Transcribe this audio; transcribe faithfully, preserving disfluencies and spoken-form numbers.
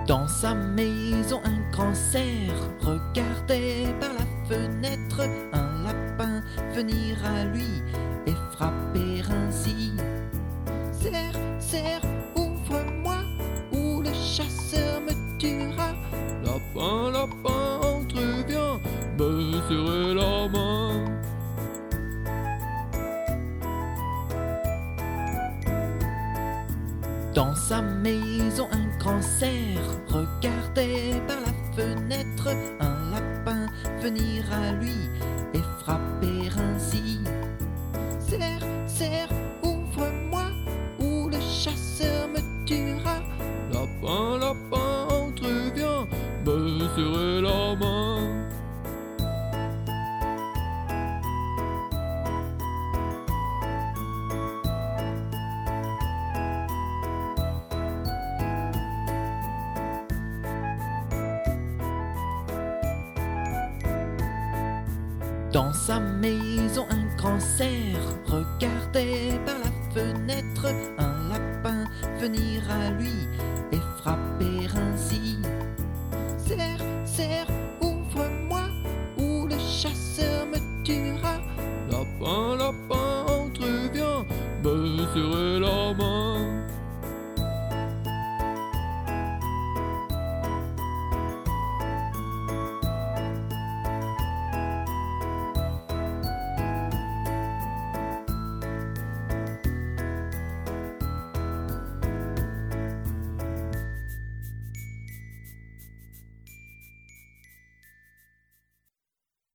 Dans sa maison, un grand cerf regardait par la fenêtre un lapin venir à lui et frapper ainsi. Cerf, cerf, ouvre-moi, ou le chasseur me tuera. Lapin, lapin, entre, viens, me serrer la main. Dans sa maison, un grand cerf regardait par la fenêtre un lapin venir à lui et frapper ainsi. Cerf, cerf, ouvre-moi, ou le chasseur me tuera. Lapin, lapin, entre, viens, me serrer la main. Dans sa maison, un grand cerf regardait par la fenêtre un lapin venir à lui et frapper ainsi. Cerf, cerf,